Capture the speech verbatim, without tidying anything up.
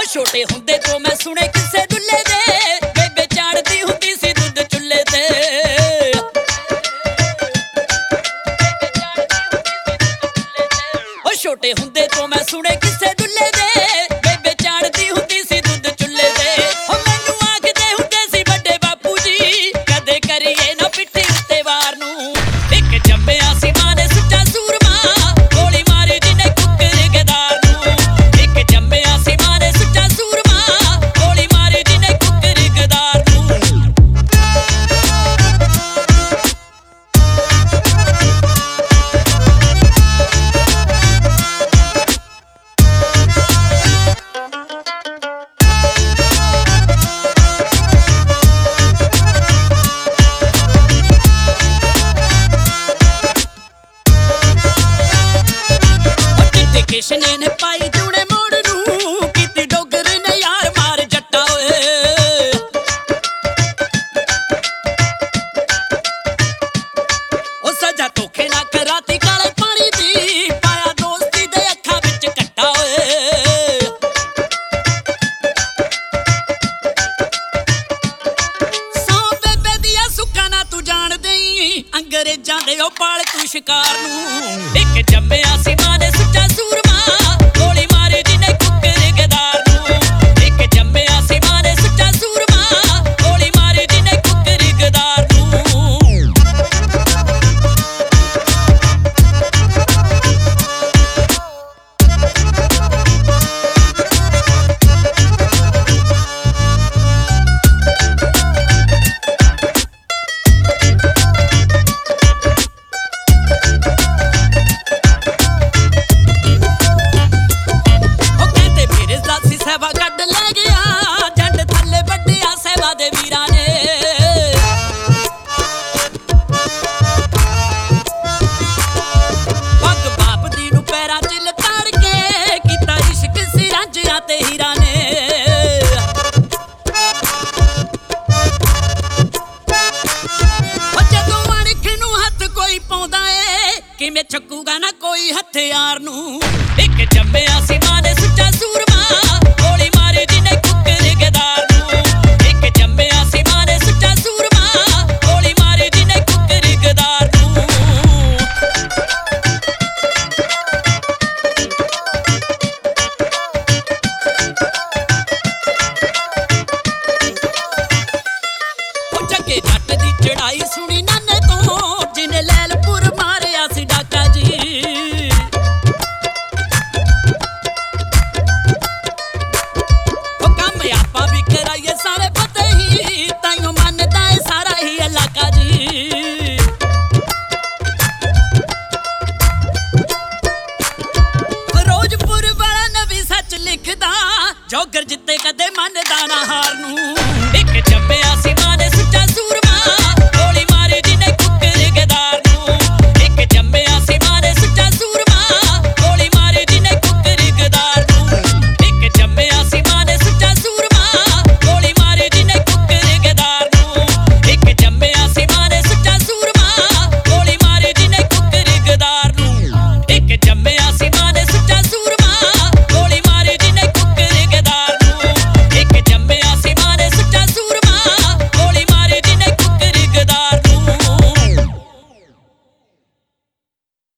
ਛੋਟੇ ਹੁੰਦੇ ਤੋਂ ਮੈਂ ਸੁਣੇ ਕਿਸੇ ਦੁੱਲੇ ਦੇ, ਬੇਬੇ ਚਾੜਦੀ ਹੁੰਦੀ ਸੀ ਦੁੱਧ ਚੁੱਲ੍ਹੇ ਤੇ। ਉਹ ਛੋਟੇ ਹੁੰਦੇ ਤੋਂ ਮੈਂ ਸੁਣੇ ਕਿਸੇ ਦੁੱਲੇ ਦੇ, ਬੇਬੇ ਚਾੜਦੀ ਹੁੰਦੀ ਸੀ ਦੁੱਧ ਚੁੱਲ੍ਹੇ ਤੇ। ਉਹ ਮੈਨੂੰ ਆਖਦੇ ਹੁੰਦੇ ਸੀ ਵੱਡੇ ਬਾਪੂ ਜੀ, ਕਦੇ ਕਰੀਏ ਨਾ ਪਿੱਠੀ ਉੱਤੇ ਵਾਰ ਨੂੰ। ਇੱਕ ਜੰਮਿਆ ਸੀ ਮਾਂ ਨੇ ਸੁੱਚਾ ਸੂਰਮਾ, ਗੋਲੀ ਮਾਰੀ ਜਿਹਨੇ ਕੁੱਕਰ ਗਦਾਰ ਨੂੰ। ਇੱਕ ਜੰਮਿਆ ਸੀ ਮਾਂ ਨੇ ਸੁੱਚਾ ਸੂਰਮਾ, ਗੋਲੀ ਮਾਰੀ ਜਿਹਨੇ ਕੁੱਕਰ ਗਦਾਰ ਨੂੰ। ਕਿਸ਼ਨੇ ਨੇ ਪਾਈ ਜੂੜੇ ਮੋੜ ਨੂੰ, ਕੀਤੀ ਡੋਗਰ ਨੇ ਯਾਰ ਮਾਰ ਜੱਟਾ ਓਏ। ਉਹ ਸਜ਼ਾ ਧੋਖੇ ਨਾ ਕਰਾਤੀ ਕਾਲੇ ਪਾਣੀ ਦੀ, ਪਾਇਆ ਦੋਸਤੀ ਦੇ ਅੱਖਾਂ ਵਿੱਚ ਕੱਟਾ ਓਏ। ਸੌ ਬੇਬੇ ਦੀਆਂ ਸੁੱਕਾਂ ਨਾ ਤੂੰ ਜਾਣ ਦੇਈਂ, ਅੰਗਰੇਜ਼ਾਂ ਦੇ ਉਹ ਪਾਲਤੂ ਸ਼ਿਕਾਰ ਨੂੰ। ਇੱਕ ਜੰਮਿਆ ਸੀ ਮਾਂ ਨੇ ਸੁੱਚਾ ਸੂਰਮਾ, ਗੋਲੀ ਮਾਰੀ ਜਿਹਨੇ ਕੁੱਕਰ ਗਦਾਰ ਨੂੰ। ਇੱਕ ਜੰਮਿਆ ਸੀ ਮਾਂ ਨੇ ਸੁੱਚਾ ਸੂਰਮਾ, ਗੋਲੀ ਮਾਰੀ ਜਿਹਨੇ ਕੁੱਕਰ ਗਦਾਰ ਨੂੰ। ਸਹਿਬਾ ਕੱਢ ਲੈ ਗਿਆ ਜੰਡ ਥੱਲੇ ਵੱਢਿਆ ਸਹਿਬਾ ਦੇ ਵੀਰਾਂ ਨੇ। ਪੱਗ ਬਾਪ ਦੀ ਨੂੰ ਪੈਰਾਂ 'ਚ ਲਤਾੜ ਕੇ, ਕੀਤਾ ਇਸ਼ਕ ਸੀ ਰਾਂਝਿਆਂ ਤੇ ਹੀਰਾਂ ਨੇ। ਉਹ ਜਦੋਂ ਅਣਖ ਨੂੰ ਹੱਥ ਕੋਈ ਪਾਉਂਦਾ ਏ, ਕਿਵੇਂ ਚੱਕੂਗਾ ਨਾ ਕੋਈ ਹਥਿਆਰ ਨੂੰ। ਇੱਕ ਜੰਮਿਆ ਸੀ ਮਾਂ ਨੇ ਸੁੱਚਾ ਸੂਰਮਾ, ਗੋਲੀ ਮਾਰੀ ਜਿਹਨੇ ਕੁੱਕਰ ਗਦਾਰ ਨੂੰ। ਇੱਕ ਜੰਮਿਆ ਸੀ ਮਾਂ ਨੇ ਸੁੱਚਾ ਸੂਰਮਾ, ਗੋਲੀ ਮਾਰੀ ਜਿਹਨੇ ਕੁੱਕਰ ਗਦਾਰ ਨੂੰ। ਉਹ ਜੱਗੇ ਜੱਟ ਦੀ ਚੜਾਈ ਸੁਣੀ ਨਾਨੇ ਤੋਂ,